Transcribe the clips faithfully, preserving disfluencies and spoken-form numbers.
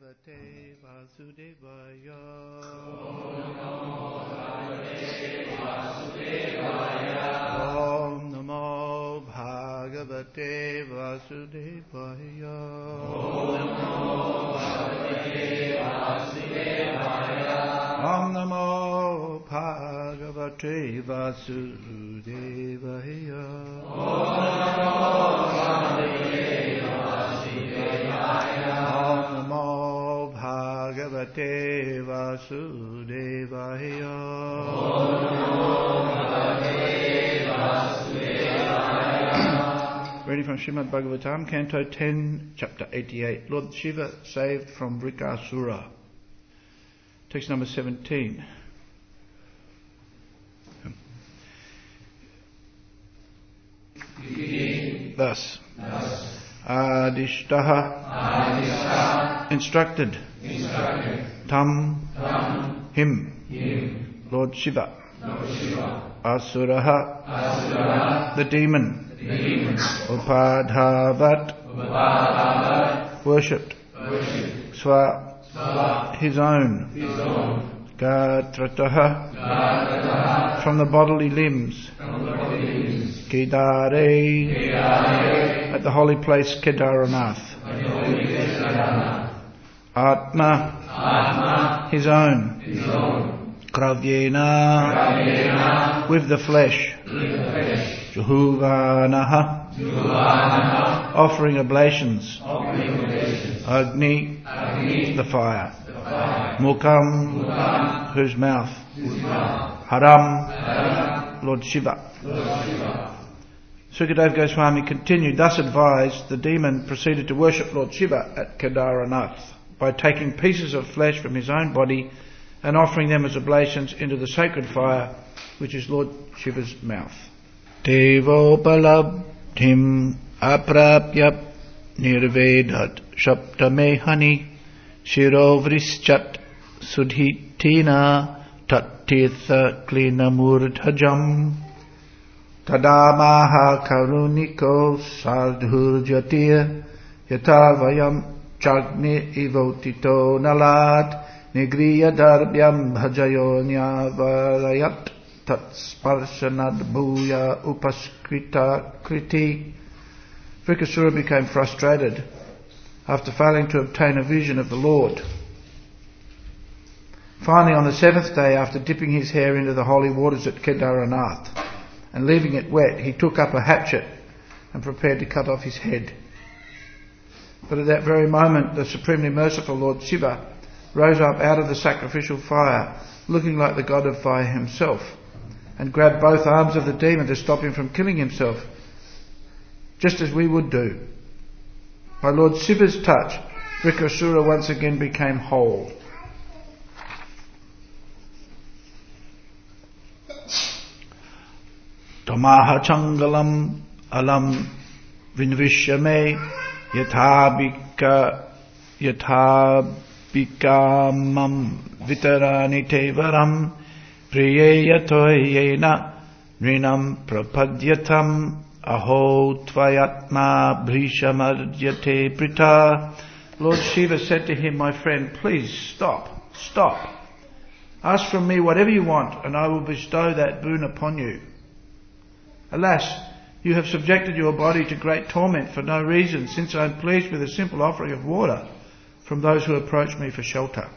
Bhagavate Vasudevaya. Om Namo Bhagavate Vasudevaya. Om Namo Bhagavate Vasudevaya. Om Namo Bhagavate Vasudevaya. Reading from Srimad Bhagavatam, Canto ten, Chapter eighty-eight. Lord Shiva saved from Vrikasura. Text number seventeen. Thus. Adishtaha, Adishtaha. Instructed. Instructed. Tam, Tam. Him. Him. Lord Shiva. Lord Shiva. Asuraha, Asuraha. The demon. The demon. Upadhavat, Upadhavat. Worshipped. Worshipped. Swa, Swa. His own. His own. Gatrataha, Gatrataha. From the bodily limbs. From the bodily limbs. Kedare, Kedare. At the holy place Kedaranath. Atma, Atma. His own. His own. Kravyena, Kravyena. With the flesh. Juhuvanaha, Juhuvanaha. Offering oblations. Offering oblations. Agni, Agni. The fire. The fire. Mukam, Mukam. Whose mouth. Whose mouth. Haram, Haram. Lord Shiva. Lord Shiva. Sukadeva Goswami continued, thus advised, the demon proceeded to worship Lord Shiva at Kedaranath by taking pieces of flesh from his own body and offering them as oblations into the sacred fire, which is Lord Shiva's mouth. Devopalabdhim aprapyap nirvedat shaptamehani shirovrischat sudhitina tattirtha klinamurdhajam Tadamaha karuniko sardhurjatir yatavayam chagni ivotito nalat nigriya darbyam bhajayonya tatsparshanad bhuya upaskrita kriti. Vrikasura became frustrated after failing to obtain a vision of the Lord. Finally, on the seventh day, after dipping his hair into the holy waters at Kedaranath and leaving it wet, he took up a hatchet and prepared to cut off his head. But at that very moment, the supremely merciful Lord Shiva rose up out of the sacrificial fire, looking like the god of fire himself, and grabbed both arms of the demon to stop him from killing himself, just as we would do. By Lord Shiva's touch, Vrikasura once again became whole. Tamaha changalam alam vinvishyame yathabika yathabikamam vitarani tevaram priyayatoyena nrinam prapadyatam aho tvayatma brishamadhyate prita. Lord Shiva said to him, my friend, please stop, stop. Ask from me whatever you want and I will bestow that boon upon you. Alas, you have subjected your body to great torment for no reason, since I am pleased with a simple offering of water from those who approach me for shelter.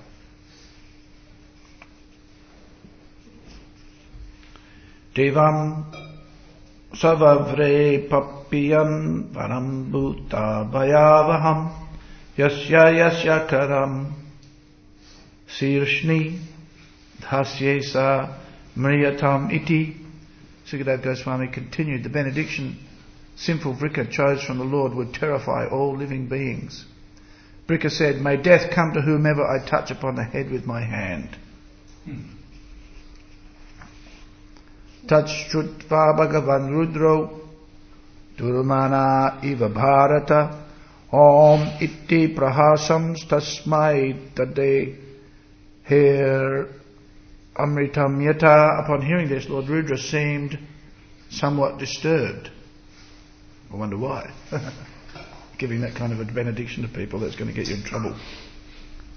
Devam savavre papiyam varambuta bhayavaham yasya yasya karam sirshni dhasyesa mriyatam iti. Sukadeva Goswami continued, the benediction sinful Vrika chose from the Lord would terrify all living beings. Vrika said, may death come to whomever I touch upon the head with my hand. Tachrutva Bhagavan Rudro Durmana Iva Bharata Om Iti Prahasam Tasmai Tade Her Amritam Yata. Upon hearing this, Lord Rudra seemed somewhat disturbed. I wonder why. Giving that kind of a benediction to people, that's going to get you in trouble.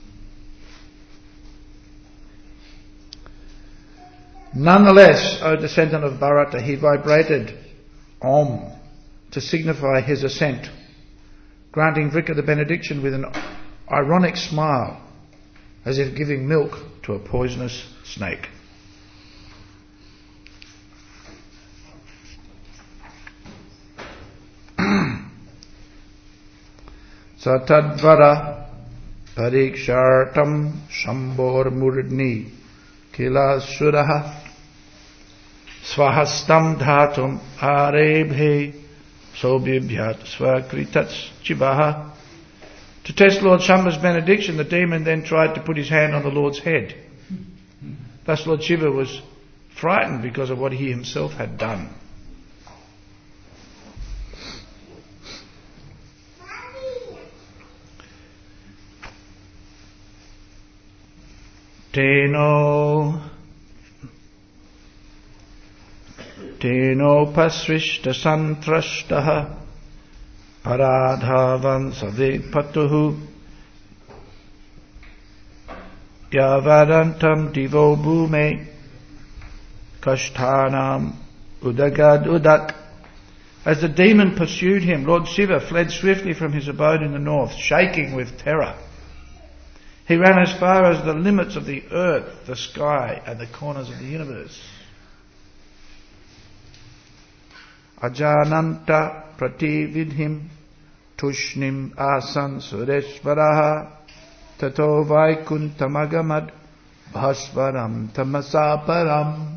Nonetheless, O descendant of Bharata, he vibrated Om to signify his assent, granting Vrika the benediction with an ironic smile, as if giving milk to a poisonous snake. Satadvara parikshartam shambor murdni kila suraha svahastam dhatum arebhe sobibhyat svakritats chibaha. To test Lord Shambha's benediction, the demon then tried to put his hand on the Lord's head. Thus Lord Shiva was frightened because of what he himself had done. Teno Teno pasrishta santrashtaha paradhavan saved patuhu yavadantam divo bhume kashtanam udagad udak. As the demon pursued him, Lord Shiva fled swiftly from his abode in the north, shaking with terror. He ran as far as the limits of the earth, the sky, and the corners of the universe. Ajananta pratividhim tushnim asan sureshvaraha tato vaikuntamagamat bhasvaram tamasaparam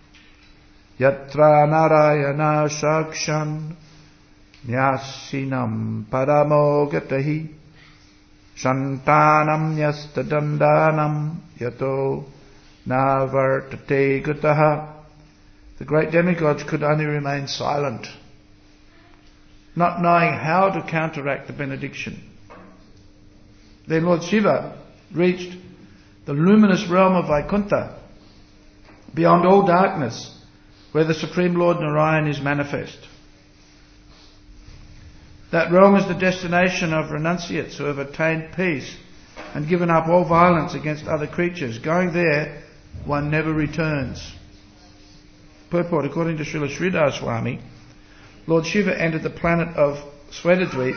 yatra narayana shakshan nyasinam paramogatahi Shantanam yastadandanam yato navartate gataha. The great demigods could only remain silent, not knowing how to counteract the benediction. Then Lord Shiva reached the luminous realm of Vaikuntha, beyond all darkness, where the Supreme Lord Narayan is manifest. That realm is the destination of renunciates who have attained peace and given up all violence against other creatures. Going there, one never returns. Purport: according to Srila Sridhar Swami, Lord Shiva entered the planet of Svetadweep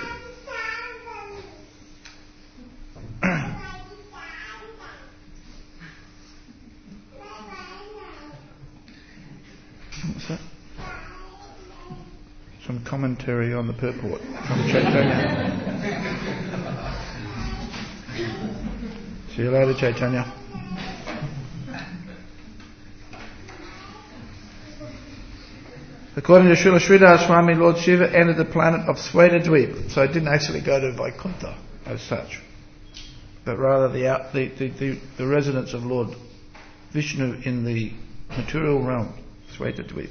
what's that? Some commentary on the purport from Chaitanya. See you later, Chaitanya. According to Srila Sridhar Swami, Lord Shiva entered the planet of Svetadweep, so he didn't actually go to Vaikuntha as such, but rather the, out, the, the, the, the residence of Lord Vishnu in the material realm, Svetadweep.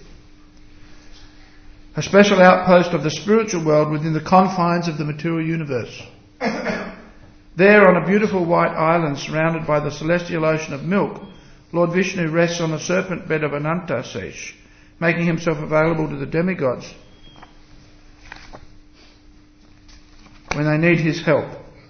A special outpost of the spiritual world within the confines of the material universe. There, on a beautiful white island surrounded by the celestial ocean of milk, Lord Vishnu rests on the serpent bed of Ananta Sesh, making himself available to the demigods when they need his help.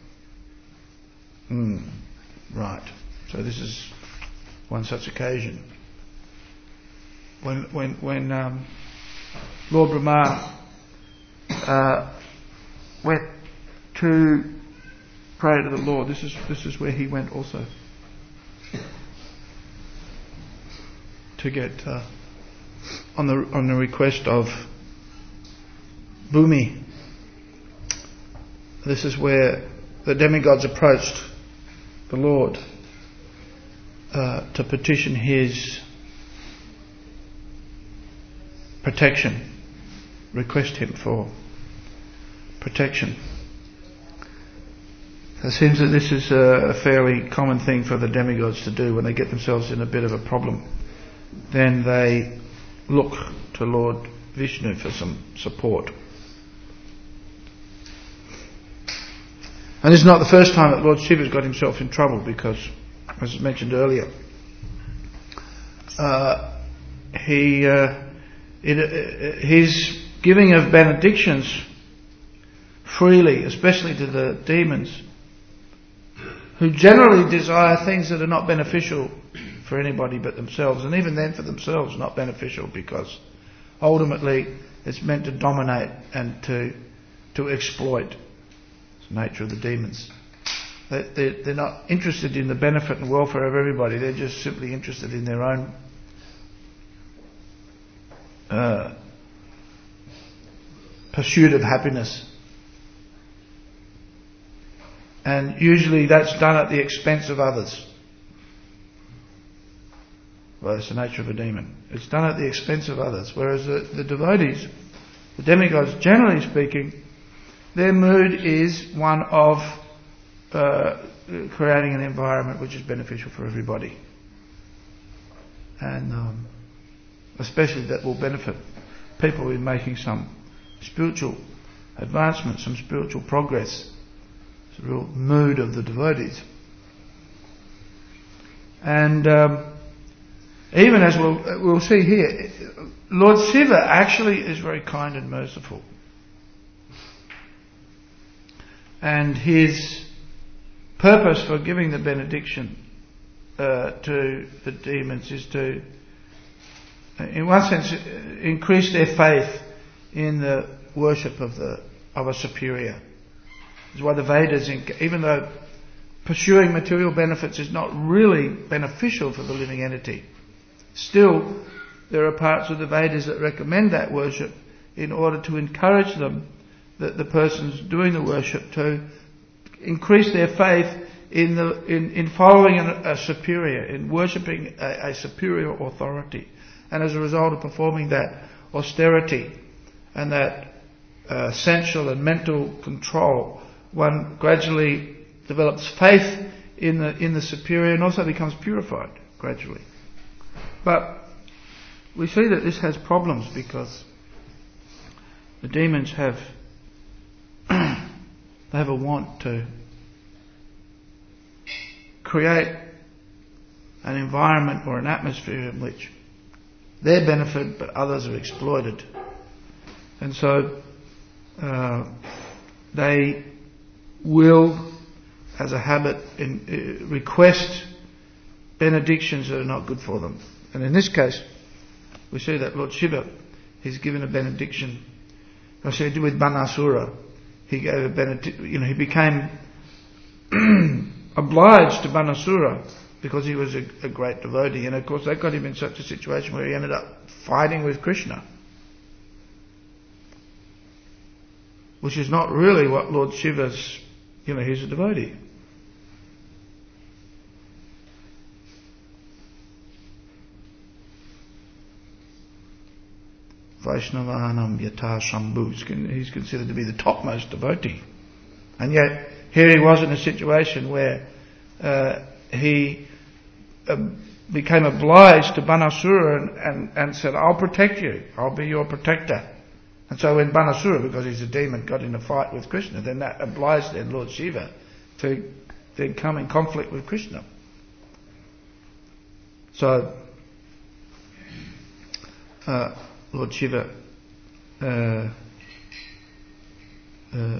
Mm, right. So this is one such occasion. When when when um, Lord Brahma uh, went to pray to the Lord, this is this is where he went also to get uh, on the on the request of Bhumi. This is where the demigods approached the Lord uh, to petition his protection, request him for protection. It seems that this is a fairly common thing for the demigods to do when they get themselves in a bit of a problem. Then they look to Lord Vishnu for some support. And this is not the first time that Lord Shiva's got himself in trouble, because, as mentioned earlier, uh, he uh, it, uh, his giving of benedictions freely, especially to the demons, who generally desire things that are not beneficial for anybody but themselves, and even then for themselves not beneficial, because ultimately it's meant to dominate and to to exploit. It's the nature of the demons. They, they're, they're not interested in the benefit and welfare of everybody. They're just simply interested in their own uh, pursuit of happiness. And usually that's done at the expense of others. Well, that's the nature of a demon. It's done at the expense of others. Whereas the, the devotees, the demigods, generally speaking, their mood is one of uh, creating an environment which is beneficial for everybody. And um, especially that will benefit people in making some spiritual advancement, some spiritual progress. It's the real mood of the devotees. And um, even as we'll, we'll see here, Lord Shiva actually is very kind and merciful. And his purpose for giving the benediction uh, to the demons is to, in one sense, increase their faith in the worship of the of a superior. That's why the Vedas, even though pursuing material benefits is not really beneficial for the living entity, still there are parts of the Vedas that recommend that worship in order to encourage them, that the persons doing the worship, to increase their faith in the in, in following an, a superior, in worshipping a, a superior authority, and as a result of performing that austerity and that uh, sensual and mental control, one gradually develops faith in the in the superior and also becomes purified gradually. But we see that this has problems, because the demons have they have a want to create an environment or an atmosphere in which they benefit but others are exploited. And so uh, they will, as a habit, in, uh, request benedictions that are not good for them. And in this case, we see that Lord Shiva, he's given a benediction. I said with Banasura, he gave a benediction. You know, he became obliged to Banasura because he was a, a great devotee, and of course that got him in such a situation where he ended up fighting with Krishna, which is not really what Lord Shiva's. You know, he's a devotee. Vaishnavanam yata Shambhu. He's considered to be the topmost devotee. And yet, here he was in a situation where uh, he uh, became obliged to Banasura and, and, and said, I'll protect you. I'll be your protector. And so when Banasura, because he's a demon, got in a fight with Krishna, then that obliged then Lord Shiva to then come in conflict with Krishna. So, uh, Lord Shiva uh, uh,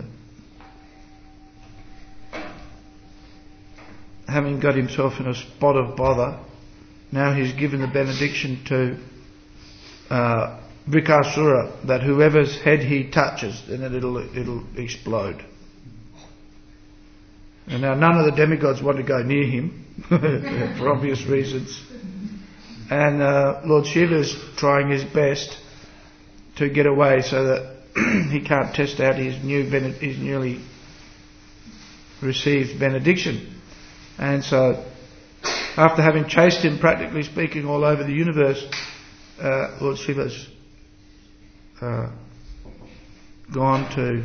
having got himself in a spot of bother, now he's given the benediction to uh, Brikasura, that whoever's head he touches, then it'll it'll explode. And now none of the demigods want to go near him for obvious reasons. And uh, Lord Shiva's trying his best to get away so that he can't test out his new bened- his newly received benediction. And so, after having chased him, practically speaking, all over the universe, uh, Lord Shiva's uh, gone to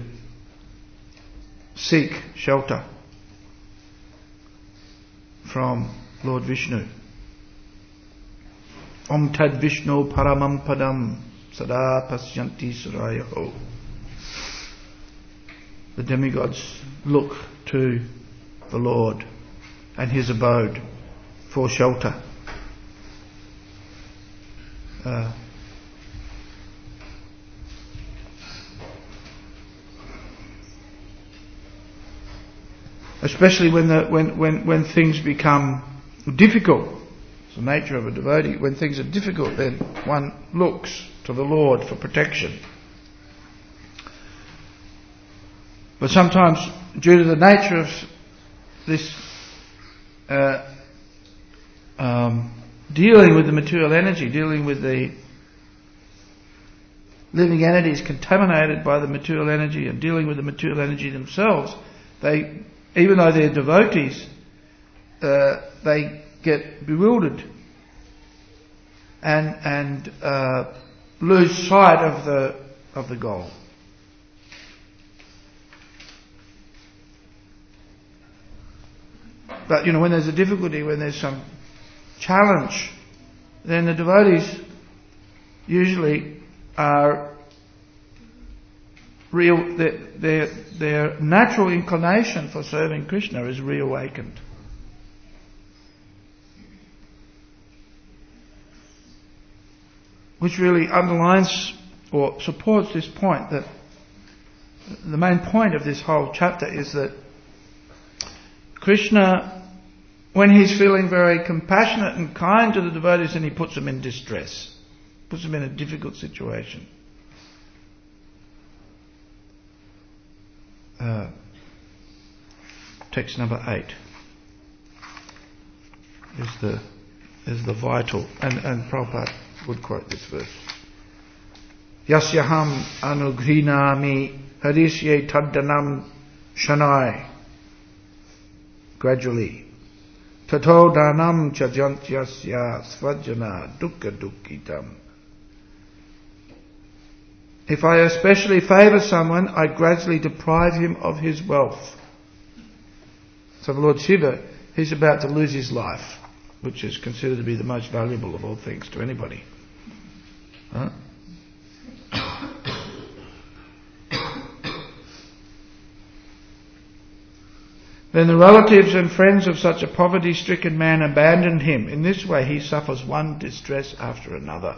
seek shelter from Lord Vishnu. Om Tad Vishnu Paramam Padam Sada Pasyanti Surayaho. The demigods look to the Lord and his abode for shelter. Uh, especially when the when, when when things become difficult It's the nature of a devotee. When things are difficult, then one looks to the Lord for protection. But sometimes, due to the nature of this uh, um, dealing with the material energy, dealing with the living entities contaminated by the material energy and dealing with the material energy themselves, they, even though they're devotees, uh, they get bewildered and and uh, lose sight of the of the goal. But you know, when there's a difficulty, when there's some challenge, then the devotees usually are real. Their, their their natural inclination for serving Krishna is reawakened. Which really underlines or supports this point that the main point of this whole chapter is that Krishna, when he's feeling very compassionate and kind to the devotees, then he puts them in distress, puts them in a difficult situation. Uh, text number eight is the is the vital, and, and Prabhupada would quote this verse. Yasyaham anugrinami harisye taddanam shanai. Gradually. Tato danam chajantyasya svajana dukkha dukkitam. If I especially favour someone, I gradually deprive him of his wealth. So the Lord Shiva, he's about to lose his life, which is considered to be the most valuable of all things to anybody. Huh? Then the relatives and friends of such a poverty-stricken man abandoned him. In this way he suffers one distress after another.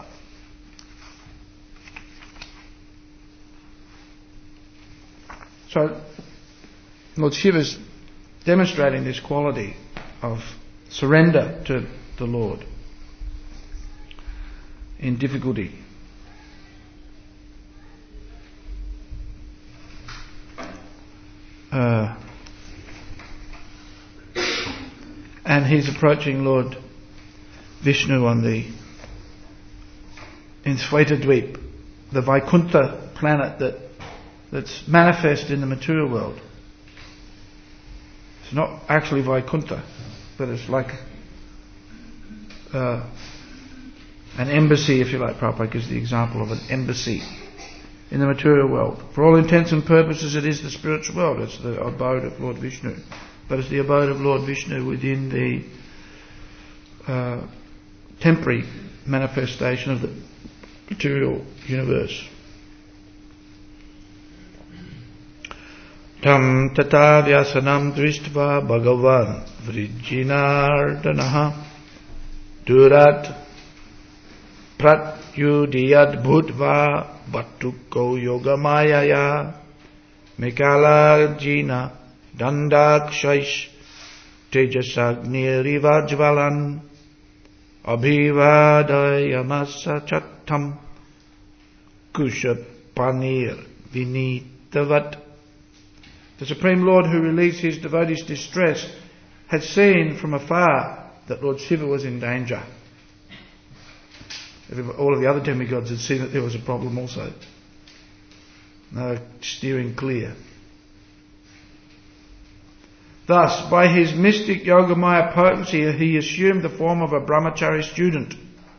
So Lord Shiva's demonstrating this quality of surrender to the Lord in difficulty. Uh, and he's approaching Lord Vishnu on the in Svetadweep, the Vaikuntha planet that that's manifest in the material world. It's not actually Vaikuntha, but it's like uh, an embassy, if you like. Prabhupada gives the example of an embassy in the material world. For all intents and purposes, it is the spiritual world. It's the abode of Lord Vishnu. But it's the abode of Lord Vishnu within the uh, temporary manifestation of the material universe. Tam tata vyasanam drishtva bhagavan vrijinardanaha durat pratyudiyad bhutva bhattuko yogamayaya mekalarjina dandakshaish tejasagnirivajvalan abhivadayamasa chattam kushapanir vinitavat. The Supreme Lord, who relieves his devotees' distress, had seen from afar that Lord Shiva was in danger. All of the other demigods had seen that there was a problem also. No steering clear. Thus, by his mystic Yogamaya potency, he assumed the form of a brahmachari student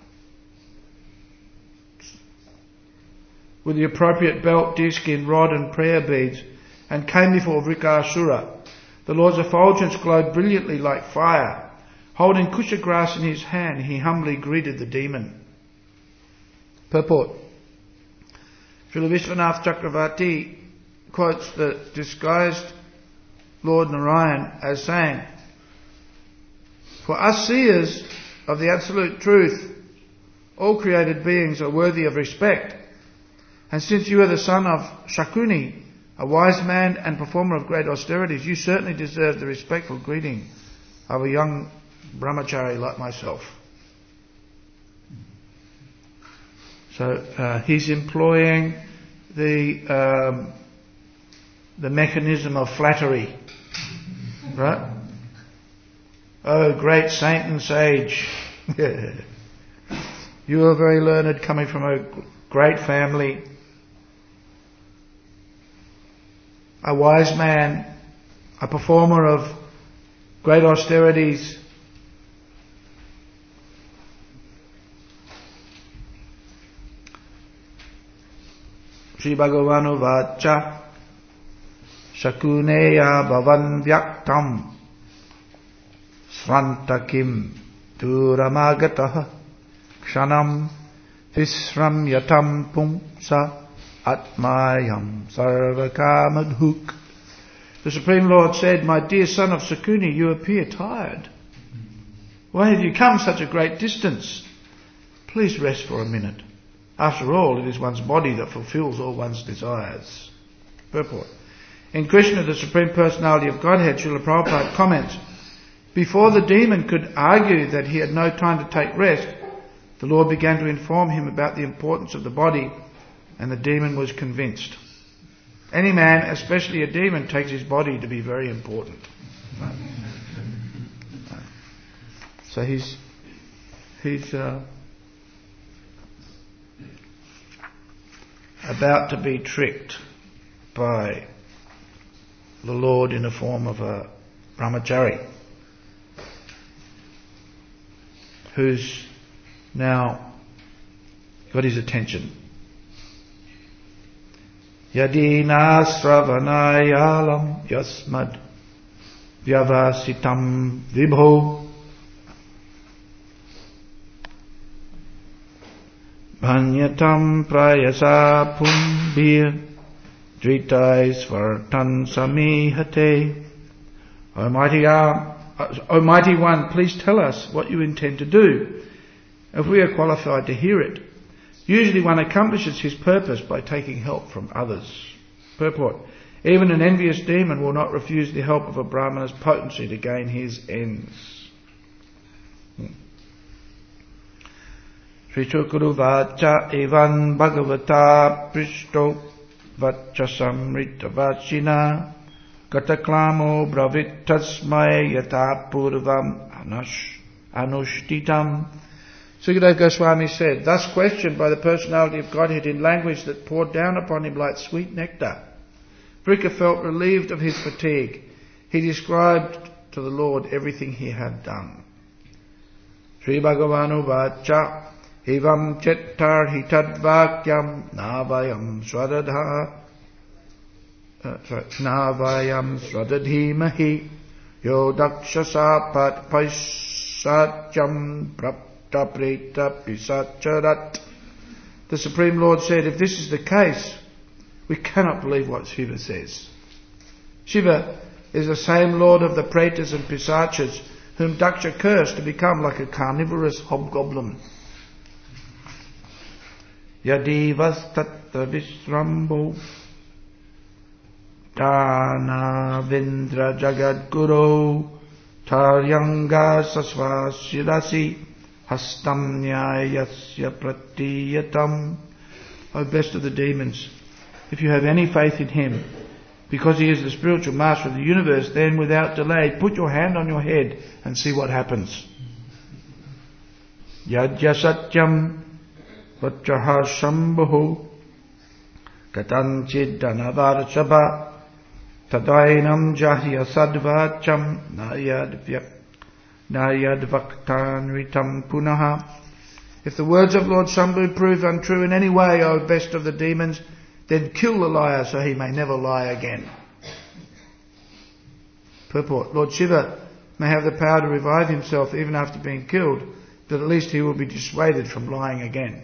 with the appropriate belt, deerskin, rod and prayer beads, and came before Vrikasura. The Lord's effulgence glowed brilliantly like fire. Holding kusha grass in his hand, he humbly greeted the demon. Purport. Srila Vishwanath Chakravarti quotes the disguised Lord Narayan as saying, "For us seers of the absolute truth, all created beings are worthy of respect. And since you are the son of Shakuni, a wise man and performer of great austerities, you certainly deserve the respectful greeting of a young brahmachari like myself." So uh, he's employing the um, the mechanism of flattery, right? Oh, great saint and sage, you are very learned, coming from a great family, a wise man, a performer of great austerities. Sri Bhagavanu Vacha Shakuneya Bhavan Vyaktam Svantakim Duramagataha Kshanam Visram Yatam Pumsa Atmayam Sarvakamadhuk. The Supreme Lord said, "My dear son of Sakuni, you appear tired. Why have you come such a great distance? Please rest for a minute. After all, it is one's body that fulfills all one's desires." Purport. In Krishna, the Supreme Personality of Godhead, Srila Prabhupada comments, before the demon could argue that he had no time to take rest, the Lord began to inform him about the importance of the body, and the demon was convinced. Any man, especially a demon, takes his body to be very important. So he's he's uh, about to be tricked by the Lord in the form of a brahmachari who's now got his attention. Yadina sravanayalam yasmad vyavasitam vibho bhanyatam prayasa pumbir dritais vartan samihate. Almighty, uh, Almighty One, please tell us what you intend to do, if we are qualified to hear it. Usually one accomplishes his purpose by taking help from others. Purport. Even an envious demon will not refuse the help of a Brahmana's potency to gain his ends. Sri Chukuru Vacha Evan Bhagavata Prishto Vacha Samrita Vachina Kataklamo Bravit Tasmai Yata Purvam Anush Anushtitam. Sukadeva Goswami said, thus questioned by the personality of Godhead in language that poured down upon him like sweet nectar, Vrika felt relieved of his fatigue. He described to the Lord everything he had done. Sri Bhagavanu Vacha Evam Chettar Hitadvakyam Navayam Swadadha Navayam Swadadhimahi Yo Dakshasa Pat Paisacham Prap The Supreme Lord said, if this is the case, we cannot believe what Shiva says. Shiva is the same Lord of the Pretas and Pisachas whom Daksha cursed to become like a carnivorous hobgoblin. Yadivas tatra visrambo dana vindra jagadguru taryanga sasvashirasi Hastam nyayasya pratiyatam. O best of the demons, if you have any faith in him, because he is the spiritual master of the universe, then without delay put your hand on your head and see what happens. Yadya satyam vachaha shambhu katanchid danavarchaba tadainam jahya sadvacham nayad vyak Nayad Vaktan Ritam Punaha. If the words of Lord Shambhu prove untrue in any way, O best of the demons, then kill the liar so he may never lie again. Purport. Lord Shiva may have the power to revive himself even after being killed, but at least he will be dissuaded from lying again.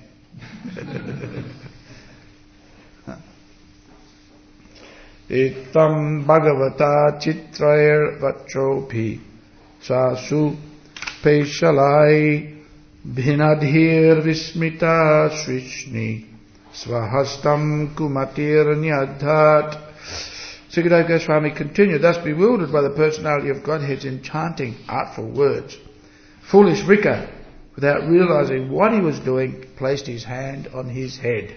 Itam Bhagavata Chitrair Vachopi Sasu Peshalai Bhinadhir Vismita Shrishni Swahastam Kumatir Nyadhat. Sukadeva Goswami continued, thus bewildered by the personality of Godhead's enchanting, artful words. Foolish Vrika, without realizing what he was doing, placed his hand on his head.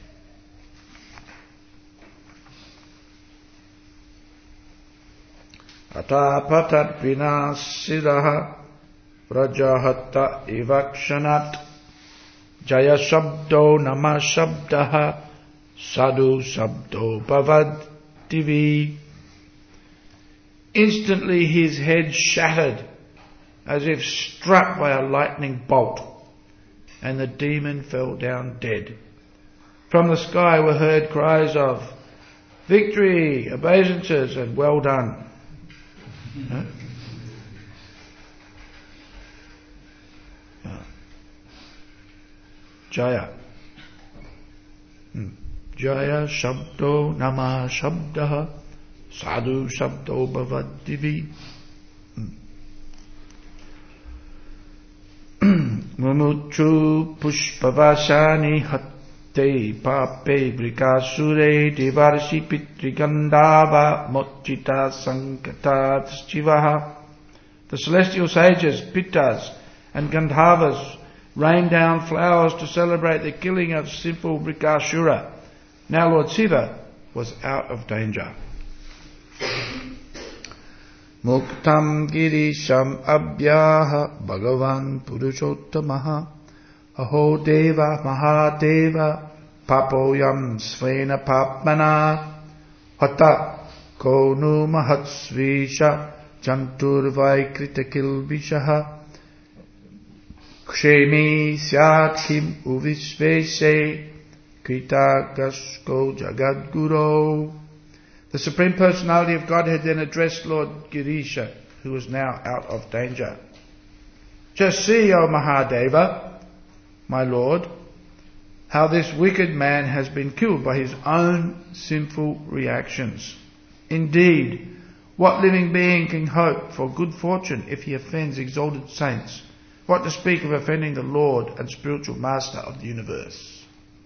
Atapatat vinasiraha Rajahata ivakshanat Jaya Shabdo Nama Shabdaha Sadhu Shabdo Bhavad Divi. Instantly his head shattered as if struck by a lightning bolt, and the demon fell down dead. From the sky were heard cries of victory, obeisances, and well done. Huh? Jaya. Hmm. Jaya Shabdo Nama Shabdaha Sadhu Shabdo Bhavad Divi. Mumuchu Pushpavashani Hatte Pape Brikasure Devarshi Pitrigandava Mochita Sankatat Shivaha. The celestial sages, Pittas and Gandharvas rained down flowers to celebrate the killing of sinful Brikasura. Now Lord Shiva was out of danger. Muktam girisham abhyaha Bhagavan Purushottamaha Aho Deva Mahadeva Papoyam Svena Papmana Hata Konu Mahatsvisha Janturvai Kritakilvishaha Kshemi Syat Kim Uvishveshe Kritakasko Jagadguru. The Supreme Personality of Godhead then addressed Lord Girisha, who was now out of danger. Just see, O Mahadeva, my Lord, how this wicked man has been killed by his own sinful reactions. Indeed, what living being can hope for good fortune if he offends exalted saints? What to speak of offending the Lord and spiritual master of the universe?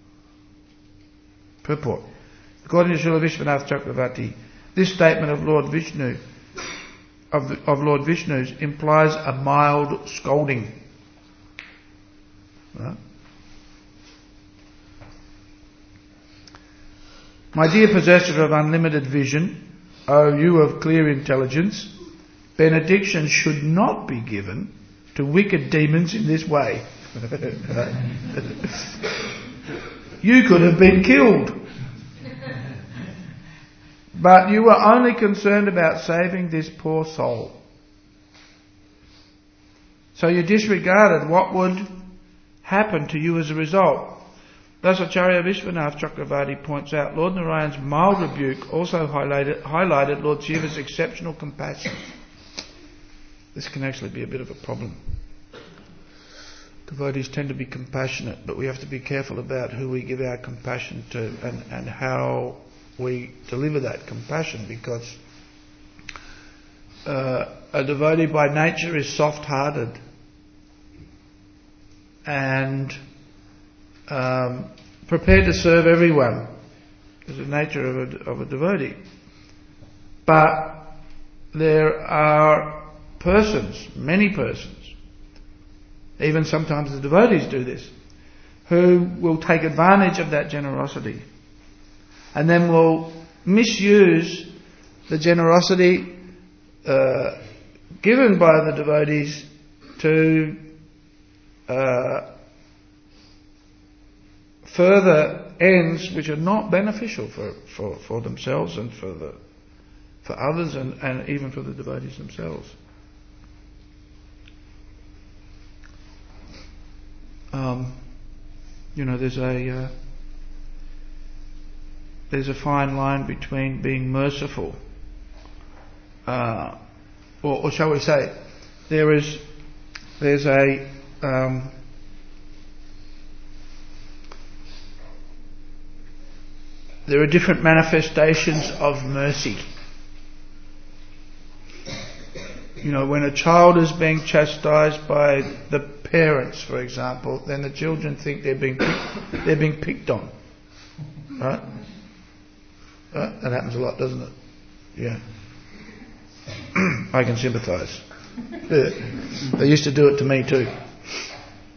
Purport. According to Srila Vishwanath Chakravarti, this statement of Lord Vishnu, of, the, of Lord Vishnu's, implies a mild scolding. Right? My dear possessor of unlimited vision, O you of clear intelligence, benediction should not be given to wicked demons in this way. You could have been killed. But you were only concerned about saving this poor soul. So you disregarded what would happen to you as a result. Thus Acharya Vishwanath Chakravarti points out, Lord Narayan's mild rebuke also highlighted, highlighted Lord Shiva's exceptional compassion. This can actually be a bit of a problem. Devotees tend to be compassionate, but we have to be careful about who we give our compassion to and, and how we deliver that compassion, because uh, a devotee by nature is soft-hearted and um, prepared to serve everyone. Is the nature of a, of a devotee. But there are persons, many persons, even sometimes the devotees do this, who will take advantage of that generosity and then will misuse the generosity uh, given by the devotees to uh, further ends which are not beneficial for, for, for themselves and for the for others and, and even for the devotees themselves. Um, you know, there's a uh, there's a fine line between being merciful, uh, or, or shall we say, there is there's a um, there are different manifestations of mercy. You know, when a child is being chastised by the parents, for example, then the children think they're being picked, they're being picked on, right? Right? That happens a lot, doesn't it? Yeah. I can sympathise. Yeah. They used to do it to me too.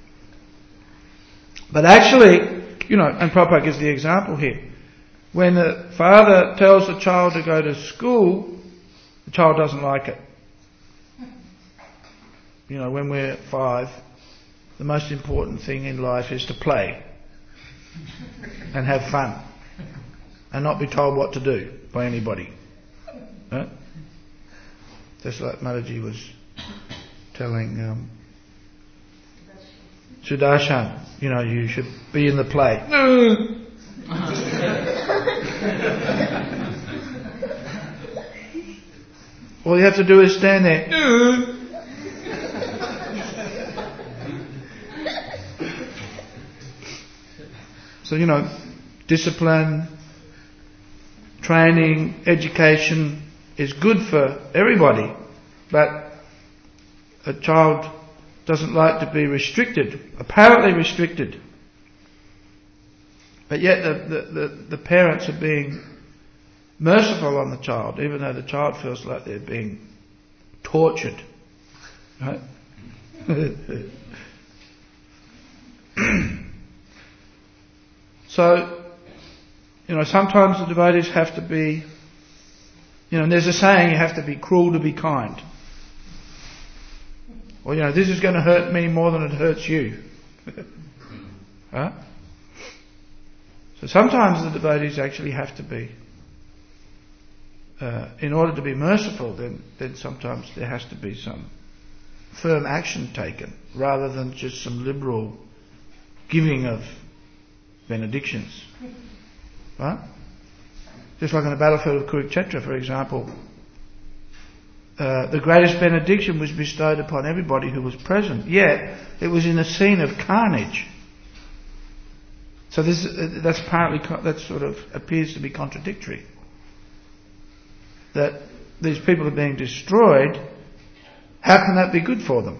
But actually, you know, and Prabhupada gives the example here. When the father tells the child to go to school, the child doesn't like it. You know, when we're five, the most important thing in life is to play and have fun and not be told what to do by anybody. Right? Just like Mataji was telling um, Sudarshan, you know, you should be in the play. All you have to do is stand there. So, you know, discipline, training, education is good for everybody, but a child doesn't like to be restricted, apparently restricted. But yet the, the, the, the parents are being merciful on the child, even though the child feels like they're being tortured. Right? So, you know, sometimes the devotees have to be, you know, and there's a saying, you have to be cruel to be kind. Or, you know, this is going to hurt me more than it hurts you. Right? So sometimes the devotees actually have to be, uh, in order to be merciful, then, then sometimes there has to be some firm action taken, rather than just some liberal giving of benedictions. Right? Just like on the battlefield of Kurukshetra, for example, uh, the greatest benediction was bestowed upon everybody who was present, yet it was in a scene of carnage. So this uh, that's apparently that sort of appears to be contradictory. That these people are being destroyed, how can that be good for them?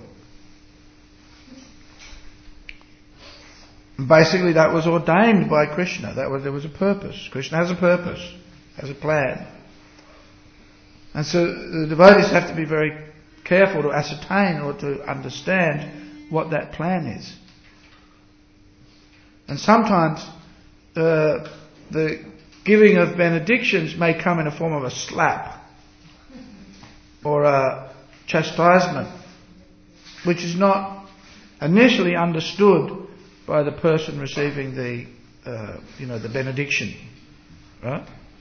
Basically, that was ordained by Krishna. That was there was a purpose. Krishna has a purpose, has a plan, and so the devotees have to be very careful to ascertain or to understand what that plan is. And sometimes uh, the giving of benedictions may come in a form of a slap or a chastisement, which is not initially understood by the person receiving the, uh, you know, the benediction, right?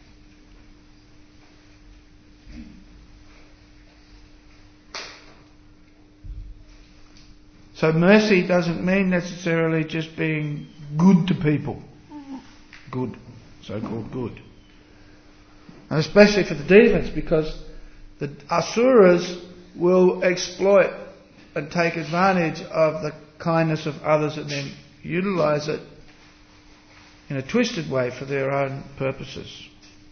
So mercy doesn't mean necessarily just being good to people, good, so-called good, and especially for the demons, because the asuras will exploit and take advantage of the kindness of others and then utilise it in a twisted way for their own purposes.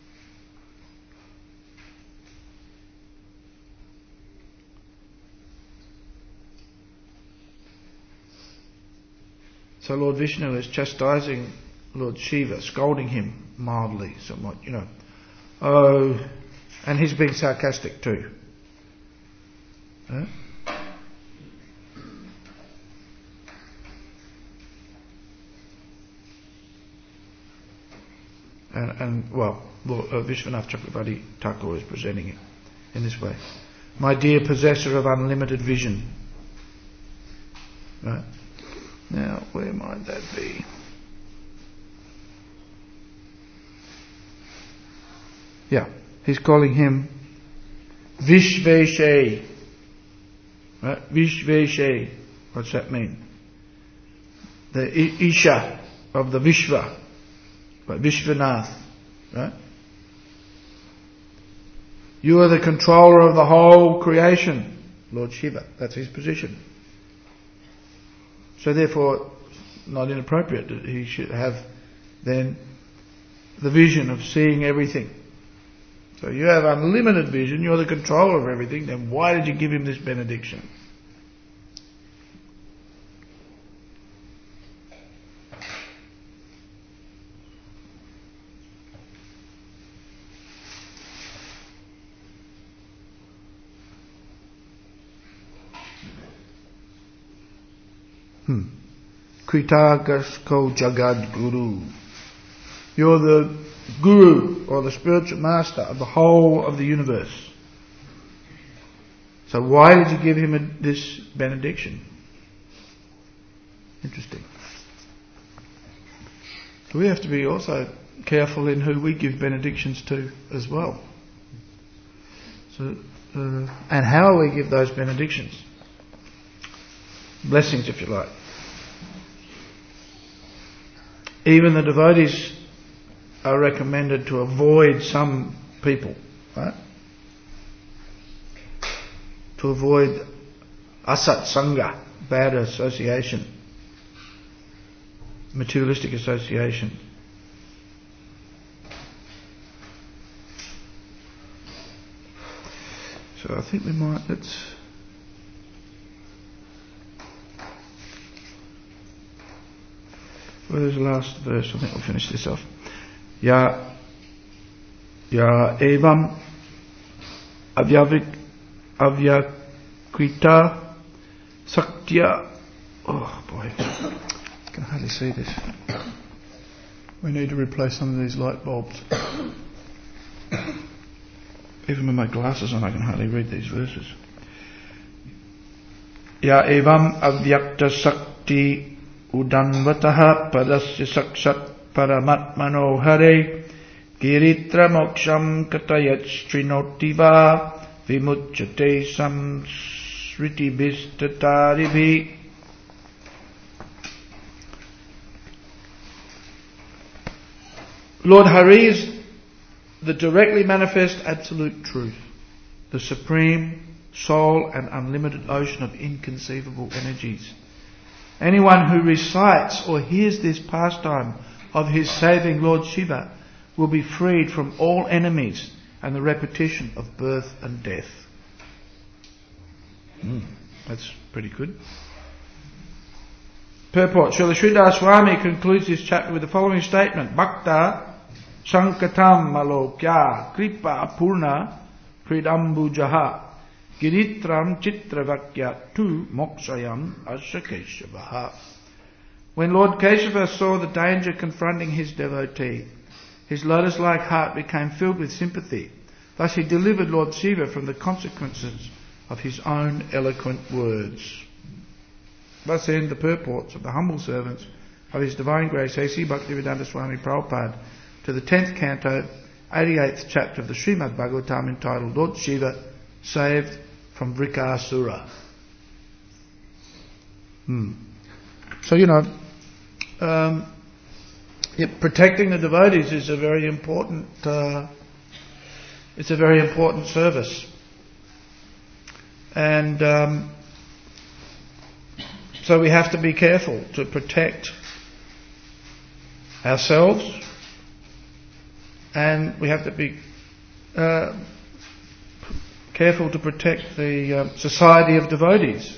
So Lord Vishnu is chastising Lord Shiva, scolding him mildly, somewhat, you know. Oh, and he's being sarcastic too. Huh? And, and well, Lord, uh, Vishwanath Chakravarti Thakur is presenting it in this way. My dear possessor of unlimited vision. Right? Now, where might that be? Yeah, he's calling him Vishveshe. Right? Vishveshe. What's that mean? The I- Isha of the Vishva. But Vishwanath. Right? You are the controller of the whole creation, Lord Shiva. That's his position. So therefore, not inappropriate that he should have then the vision of seeing everything. So you have unlimited vision, you're the controller of everything, then why did you give him this benediction? Hmm. Kritasko Jagad Guru. You're the Guru, or the spiritual master of the whole of the universe. So why did you give him a, this benediction? Interesting. So we have to be also careful in who we give benedictions to as well. So, uh, and how we give those benedictions. Blessings, if you like. Even the devotees are recommended to avoid some people, right? To avoid asat sangha, bad association, materialistic association. So I think we might, let's... Where's the last verse? I think we'll finish this off. Ya, ya evam avyavik avyakrita saktya. Oh boy, I can hardly see this. We need to replace some of these light bulbs. Even with my glasses on, I can hardly read these verses. Ya evam avyakta sakti udanvataha padasya sakshat paramatmano hare giritra moksham katayat strinotiva vimuchyate samsriti bistataribi. Lord Hari is the directly manifest absolute truth, the supreme soul and unlimited ocean of inconceivable energies. Anyone who recites or hears this pastime of his saving Lord Shiva will be freed from all enemies and the repetition of birth and death. Mm, that's pretty good. Purport. Srila Sridhar Swami concludes this chapter with the following statement. Bhakta Sankatam Malokya Kripa Purna Pridambujaha Giritram Chitravakya Tu Mokshayam Asya Keshavaha. When Lord Keshava saw the danger confronting his devotee, his lotus-like heart became filled with sympathy. Thus he delivered Lord Shiva from the consequences of his own eloquent words. Thus end the purports of the humble servants of His Divine Grace A C Bhaktivedanta Swami Prabhupada to the tenth canto, eighty-eighth chapter of the Srimad Bhagavatam, entitled Lord Shiva Saved from Vrikasura. Hmm. So, you know, um, yeah, protecting the devotees is a very important, uh, it's a very important service. And um, so we have to be careful to protect ourselves, and we have to be uh, careful to protect the uh, society of devotees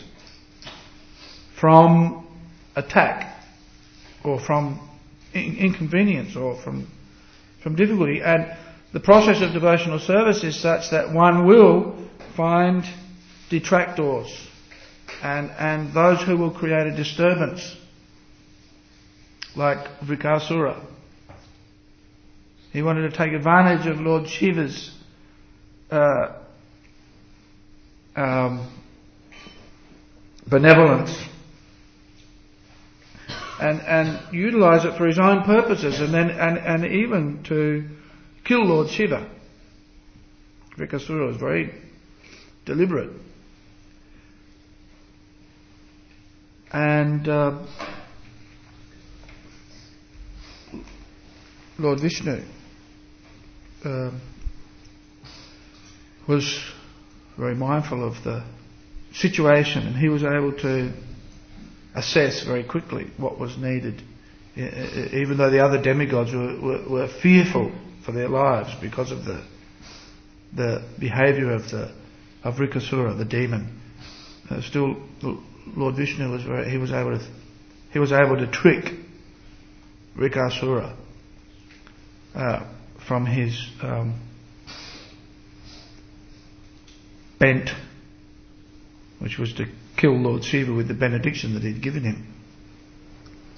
from attack or from in- inconvenience or from from difficulty. And the process of devotional service is such that one will find detractors and and those who will create a disturbance, like Vrikasura. He wanted to take advantage of Lord Shiva's uh, um, benevolence and and utilise it for his own purposes, and then and, and even to kill Lord Shiva. Vrikasura was very deliberate. And uh, Lord Vishnu uh, was very mindful of the situation, and he was able to assess very quickly what was needed, even though the other demigods were, were, were fearful for their lives because of the the behaviour of the of Vrikasura, the demon. Uh, still, Lord Vishnu was very, he was able to he was able to trick Vrikasura uh, from his um, bent, which was to kill Lord Shiva with the benediction that he'd given him.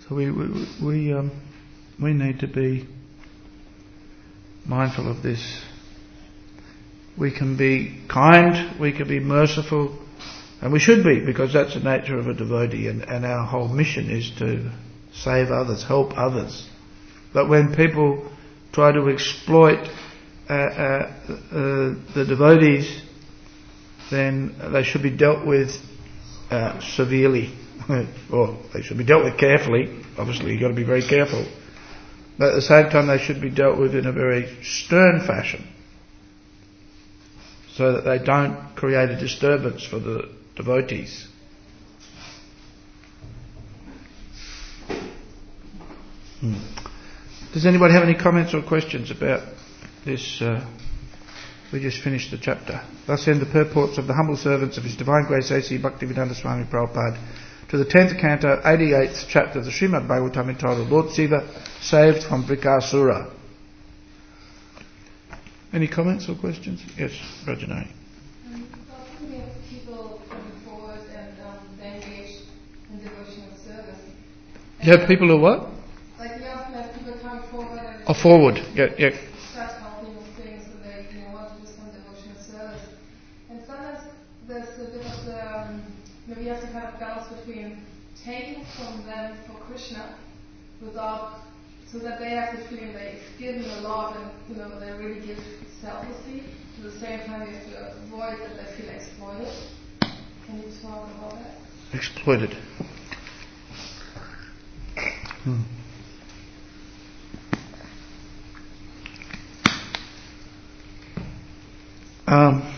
So we we we, um, we need to be mindful of this. We can be kind, we can be merciful, and we should be, because that's the nature of a devotee, and, and our whole mission is to save others, help others. But when people try to exploit uh, uh, uh, the devotees, then they should be dealt with uh, severely. Or they should be dealt with carefully. Obviously you've got to be very careful. But at the same time they should be dealt with in a very stern fashion, so that they don't create a disturbance for the devotees. Hmm. Does anybody have any comments or questions about this? Uh, we just finished the chapter. Thus end the purports of the humble servants of His Divine Grace A C Bhaktivedanta Swami Prabhupada to the tenth canto, eighty-eighth chapter of the Srimad Bhagavatam, entitled Lord Shiva Saved from Brikasura. Any comments or questions? Yes, Rajani. Um, often we have people coming forward and um, they engage in devotional service. You have people who what? Like we often have people come forward and Oh, forward. Yeah, yeah. start helping with things, and they you know, want to do some devotional service. And sometimes there's a bit of the, um, maybe you have to kind of balance between taking from them for Krishna without, so that they have the feeling they've given a lot and you know they really give selflessly. At the same time, you have to avoid that they feel exploited. Can you talk about that? Exploited. Hmm. Um,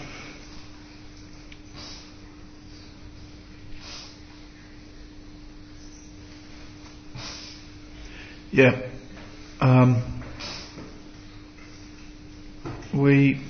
yeah. Um, we,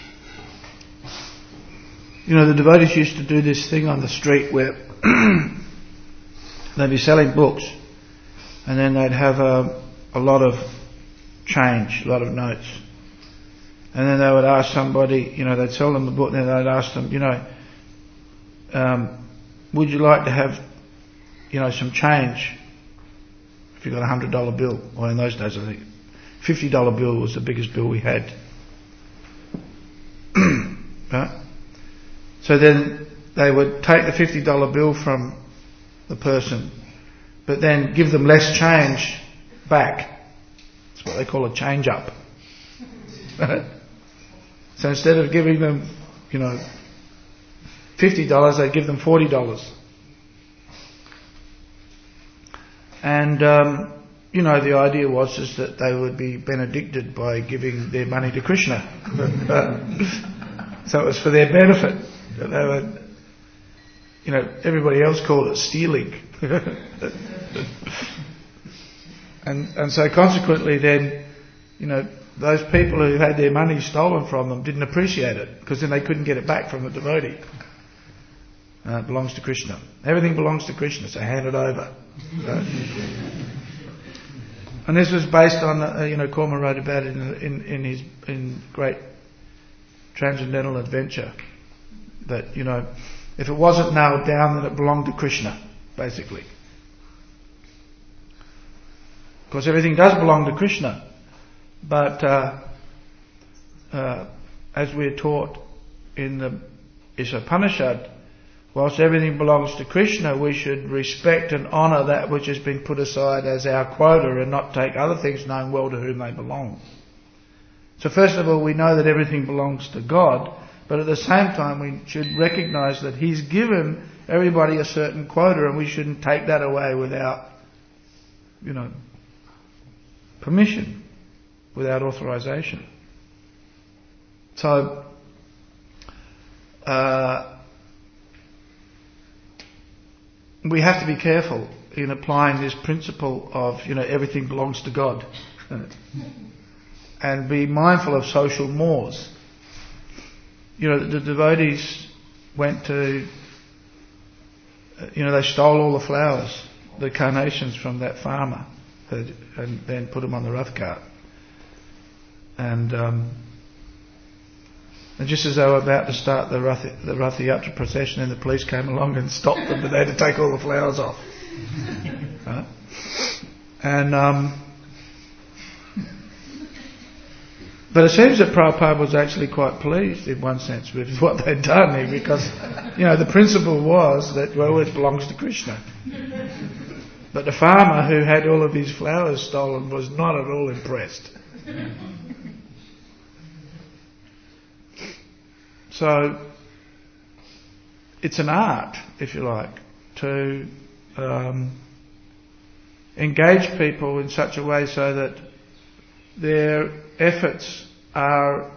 you know, the devotees used to do this thing on the street where they'd be selling books, and then they'd have a, a lot of change, a lot of notes. And then they would ask somebody, you know, they'd sell them the book, and then they'd ask them, you know, um, would you like to have, you know, some change? If you got a hundred dollar bill, or in those days I think fifty dollar bill was the biggest bill we had. Right? So then they would take the fifty dollar bill from the person, but then give them less change back. That's what they call a change up. So instead of giving them, you know, fifty dollars, they give them forty dollars. And, um, you know, the idea was is that they would be benedicted by giving their money to Krishna. So it was for their benefit. They were, you know, everybody else called it stealing. and and so consequently then, you know, those people who had their money stolen from them didn't appreciate it, because then they couldn't get it back from the devotee. Uh, it belongs to Krishna. Everything belongs to Krishna, so hand it over. Right? And this was based on, uh, you know, Korma wrote about it in, in, in his in Great Transcendental Adventure, that, you know, if it wasn't nailed down, then it belonged to Krishna, basically. Of course, everything does belong to Krishna, but uh, uh, as we're taught in the Ishopanishad, whilst everything belongs to Krishna, we should respect and honour that which has been put aside as our quota, and not take other things knowing well to whom they belong. So first of all, we know that everything belongs to God, but at the same time we should recognise that He's given everybody a certain quota, and we shouldn't take that away without, you know, permission, without authorisation. So, uh, we have to be careful in applying this principle of, you know, everything belongs to God. And be mindful of social mores. You know, the devotees went to, you know, they stole all the flowers, the carnations from that farmer, and then put them on the rough cart. And, um, and just as they were about to start the Rath, the Rath Yatra procession, and the police came along and stopped them, but they had to take all the flowers off. Right? And um, but it seems that Prabhupada was actually quite pleased in one sense with what they'd done here, because, you know, the principle was that, well, it belongs to Krishna. But the farmer who had all of his flowers stolen was not at all impressed. So it's an art, if you like, to um, engage people in such a way so that their efforts are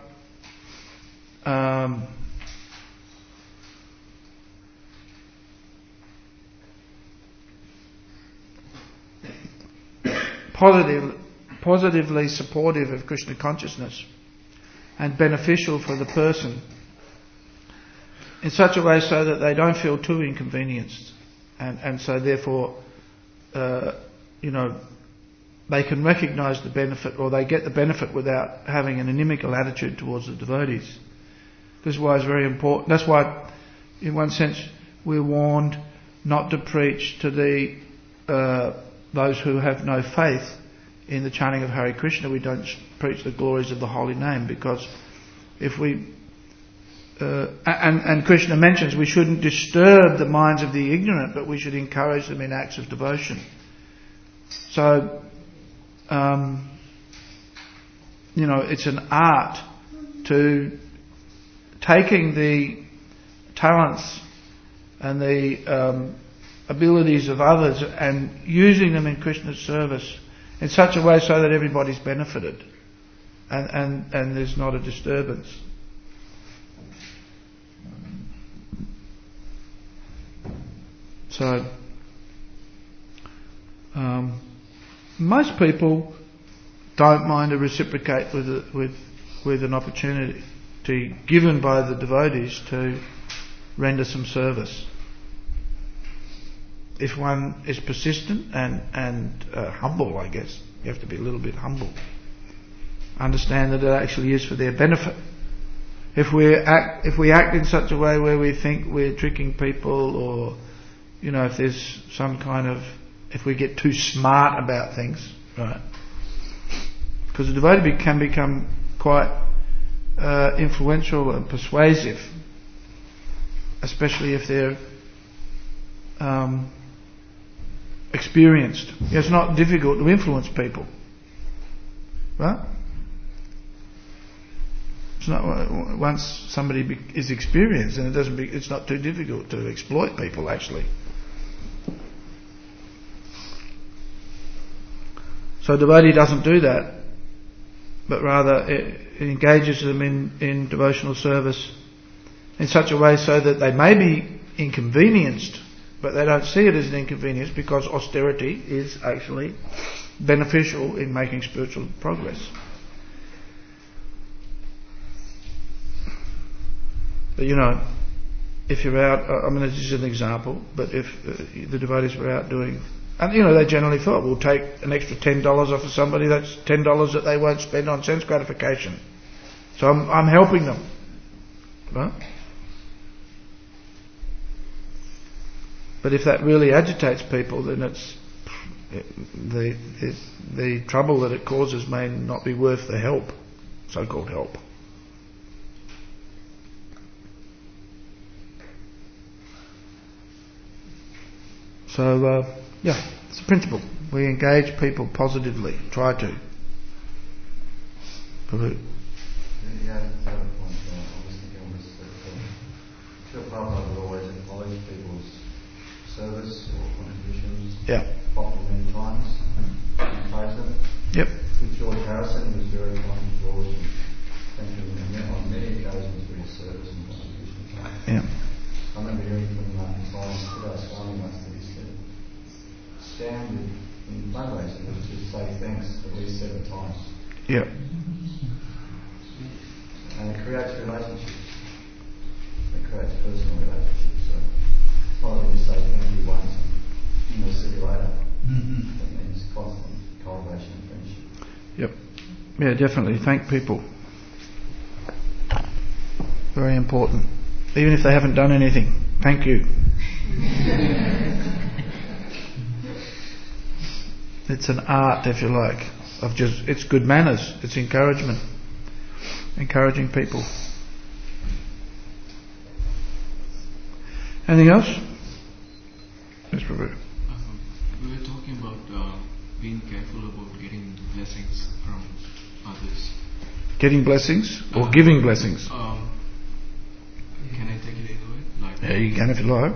um, positive, positively supportive of Krishna consciousness and beneficial for the person, in such a way so that they don't feel too inconvenienced, and, and so therefore, uh, you know, they can recognise the benefit, or they get the benefit without having an inimical attitude towards the devotees. This is why it's very important. That's why, in one sense, we're warned not to preach to the uh, those who have no faith in the chanting of Hare Krishna. We don't preach the glories of the holy name, because if we Uh, and, and Krishna mentions we shouldn't disturb the minds of the ignorant, but we should encourage them in acts of devotion. So, um, you know, it's an art to taking the talents and the um, abilities of others and using them in Krishna's service in such a way so that everybody's benefited, and, and, and there's not a disturbance. So, um, most people don't mind to reciprocate with a, with with an opportunity to, given by the devotees to render some service. If one is persistent and and uh, humble, I guess you have to be a little bit humble. Understand that it actually is for their benefit. If we act if we act in such a way where we think we're tricking people, or you know, if there's some kind of, if we get too smart about things, right? Because the devotee can become quite uh, influential and persuasive, especially if they're um, experienced. It's not difficult to influence people, right? It's not, once somebody is experienced, and it doesn't be, it's not too difficult to exploit people actually. So devotee doesn't do that, but rather it engages them in, in devotional service in such a way so that they may be inconvenienced, but they don't see it as an inconvenience, because austerity is actually beneficial in making spiritual progress. But you know, if you're out, I mean, this is an example, but if uh, the devotees were out doing, and you know, they generally thought, we'll take an extra ten dollars off of somebody, that's ten dollars that they won't spend on sense gratification. So I'm, I'm helping them. Right? But if that really agitates people, then it's the, the the trouble that it causes may not be worth the help, so-called help. So, uh, yeah, it's a principle. We engage people positively, try to. Prabhu. Yeah, the other point uh, I was thinking was that Srila Prabhupada would always acknowledge people's service or contributions, yeah. often many times, encourage them. Yep. With George Harrison, he was very kind to George, and thanking him on many occasions for his service and contribution. Yeah. I remember hearing from um, Simon Siddharth Swami once that he said, stand in fundraising was to say thanks at least seven times. Yeah. And it creates relationships. It creates personal relationships. So it's not only just say thank you once and you know, see you later. Mm-hmm. It means constant cultivation and friendship. Yep. Yeah, definitely. Thank people. Very important. Even if they haven't done anything. Thank you. It's an art, if you like, of just, it's good manners, it's encouragement, encouraging people. Anything else? Yes, Prabhu. Uh, we were talking about uh, being careful about getting blessings from others. Getting blessings or Uh, giving blessings? Um, can I take it either way? Like, Yeah, you can if you like.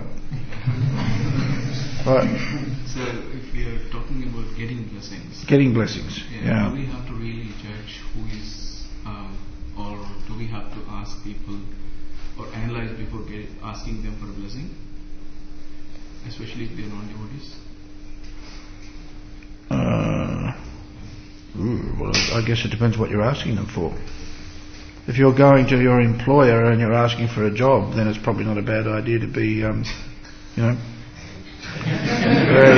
Right. so if we are talking about getting blessings, Getting blessings. yeah, Yeah. do we have to really judge who is, uh, or do we have to ask people or analyze before get, asking them for a blessing, especially if they are non-devotees? Uh, ooh, well, I guess it depends what you're asking them for. If you're going to your employer and you're asking for a job, then it's probably not a bad idea to be, um, you know, very.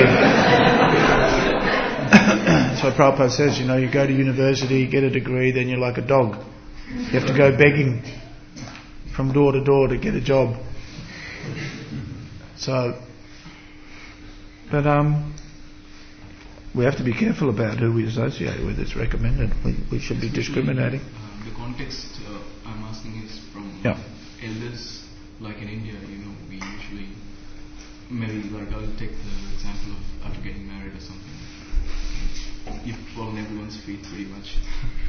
So Prabhupada says, you know, you go to university, get a degree, then you're like a dog. You have to go begging from door to door to get a job. So, but um, we have to be careful about who we associate with. It's recommended. We, we should be discriminating. Uh, the context uh, I'm asking is from Yeah. elders, like in India, you know, we usually, maybe like I'll take the example of after getting married or something. You fall on everyone's feet pretty much.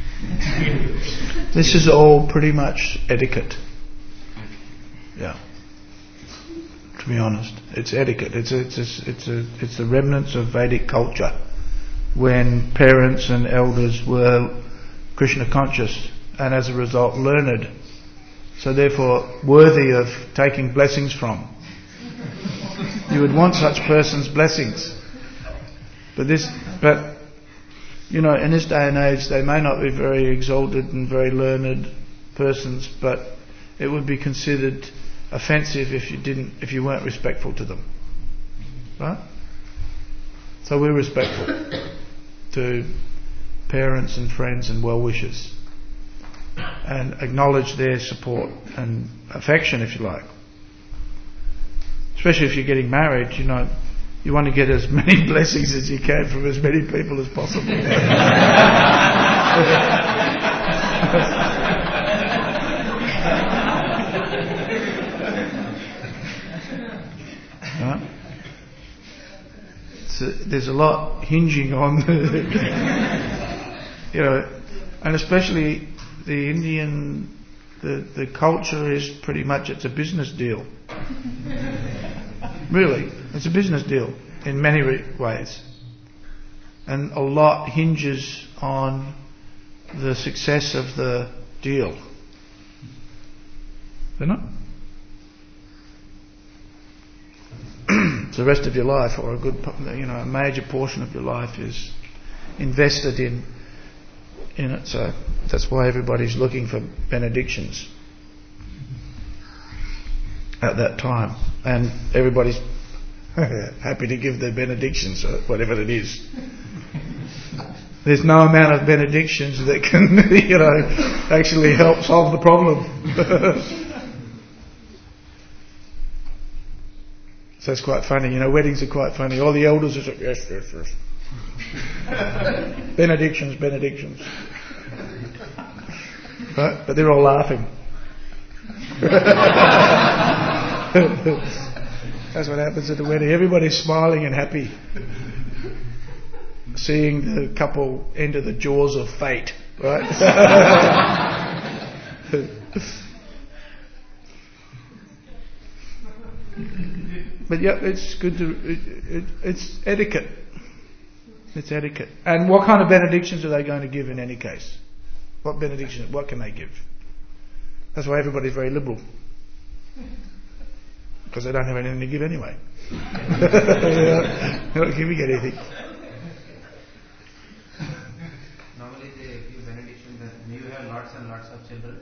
This is all pretty much etiquette. Okay. Yeah. To be honest, it's etiquette. It's a, it's a, it's a, it's the remnants of Vedic culture, when parents and elders were Krishna conscious and as a result learned, so therefore worthy of taking blessings from. You would want such persons' blessings. But this, but you know, in this day and age, they may not be very exalted and very learned persons, but it would be considered offensive if you didn't, if you weren't respectful to them, right? So we're respectful to parents and friends and well-wishers, and acknowledge their support and affection, if you like. Especially if you're getting married, you know, you want to get as many blessings as you can from as many people as possible. Right? So there's a lot hinging on, you know, and especially the Indian, the the culture is pretty much, it's a business deal. Really, it's a business deal in many re- ways, and a lot hinges on the success of the deal. Isn't it? The rest of your life, or a good, you know, a major portion of your life is invested in in it. So that's why everybody's looking for benedictions at that time, and everybody's happy to give their benedictions, whatever it is. There's no amount of benedictions that can, you know, actually help solve the problem. So it's quite funny, you know, weddings are quite funny. All the elders are like, yes, yes, yes. benedictions, benedictions. Right? But they're all laughing. That's what happens at the wedding. Everybody's smiling and happy, seeing the couple enter the jaws of fate, right? But yeah, it's good to, it, it, it's etiquette. It's etiquette. And what kind of benedictions are they going to give in any case? What benediction, what can they give? That's why everybody's very liberal. Because they don't have anything to give anyway. They're not giving anything. Normally they give benediction that may you have lots and lots of children.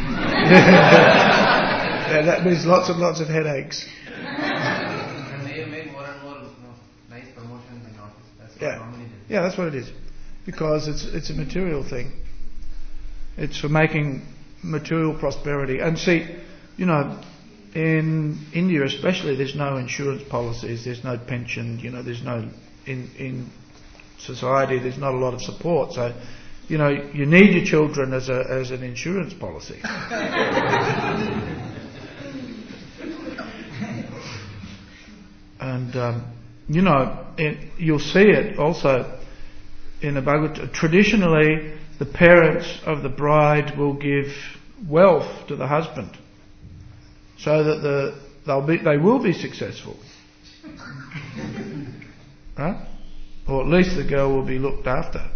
Yeah, that means lots and lots of headaches. And may you make more and more, you know, nice promotions in office. That's what Yeah, normally they do. yeah, that's what it is. Because it's it's a material thing. It's for making material prosperity. And see, you know, in India especially, there's no insurance policies, there's no pension, you know, there's no in in society, there's not a lot of support. So, you know, you need your children as a as an insurance policy. And um, you know, it, you'll see it also in the Bhagavad. Traditionally, the parents of the bride will give wealth to the husband, so that the they'll be they will be successful, right? Or at least the girl will be looked after.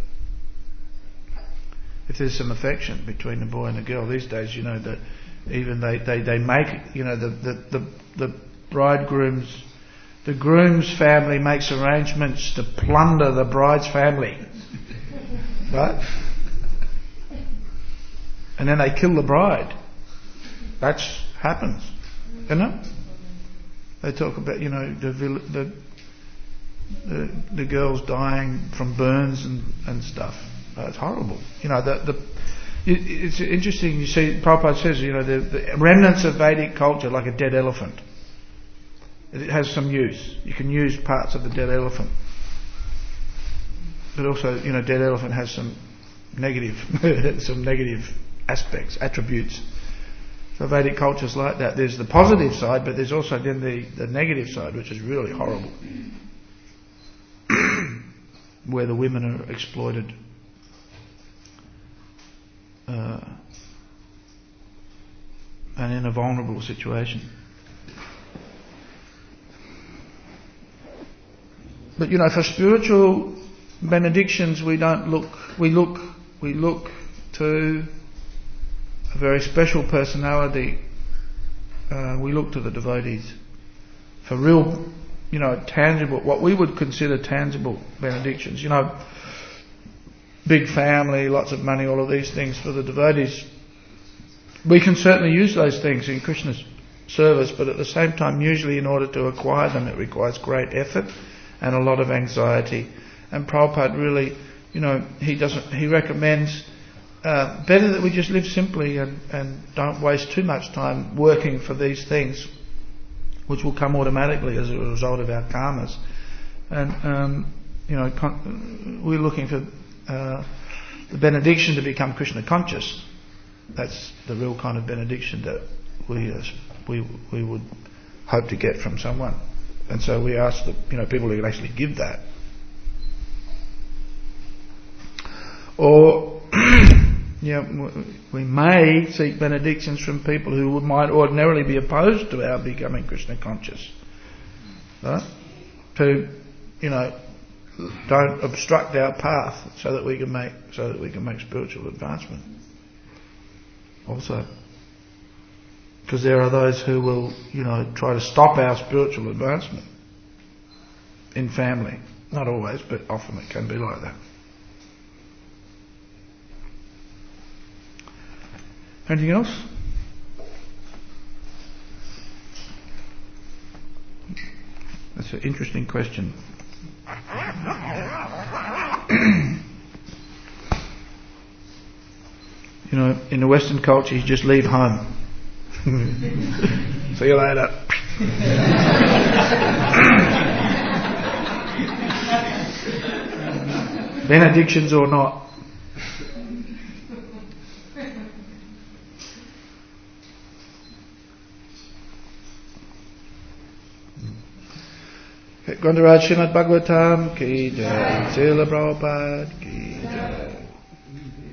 If there's some affection between the boy and the girl these days, you know that even they, they, they make you know the the, the the bridegroom's the groom's family makes arrangements to plunder the bride's family, right? And then they kill the bride. That happens, you know. They talk about you know the the the, the girls dying from burns and, and stuff. Uh, it's horrible. You know the the. It, it's interesting. You see, Prabhupada says you know the, the remnants of Vedic culture like a dead elephant. It has some use. You can use parts of the dead elephant, but also you know dead elephant has some negative some negative aspects, attributes. So Vedic culture's like that. There's the positive side, but there's also then the, the negative side, which is really horrible, where the women are exploited. Uh, and in a vulnerable situation. But you know, for spiritual benedictions, we don't look. We look. We look to a very special personality. Uh, we look to the devotees for real, you know, tangible. What we would consider tangible benedictions. You know, big family, lots of money, all of these things for the devotees. We can certainly use those things in Krishna's service, but at the same time, usually in order to acquire them, it requires great effort and a lot of anxiety. And Prabhupada really, you know, he doesn't. He recommends uh, better that we just live simply and, and don't waste too much time working for these things, which will come automatically as a result of our karmas. And um, you know, con- we're looking for uh, the benediction to become Krishna conscious. That's the real kind of benediction that we uh, we we would hope to get from someone. And so we ask the you know people who can actually give that. Or you know, we may seek benedictions from people who might ordinarily be opposed to our becoming Krishna conscious. Right? To you know don't obstruct our path so that we can make so that we can make spiritual advancement. Also, because there are those who will, you know, try to stop our spiritual advancement in family. Not always, but often it can be like that. Anything else? That's an interesting question. You know, in the Western culture, you just leave home. See you later. Benedictions or not. Grantaraj Srimad Bhagavatam ki jai, Srila Prabhupada ki jai.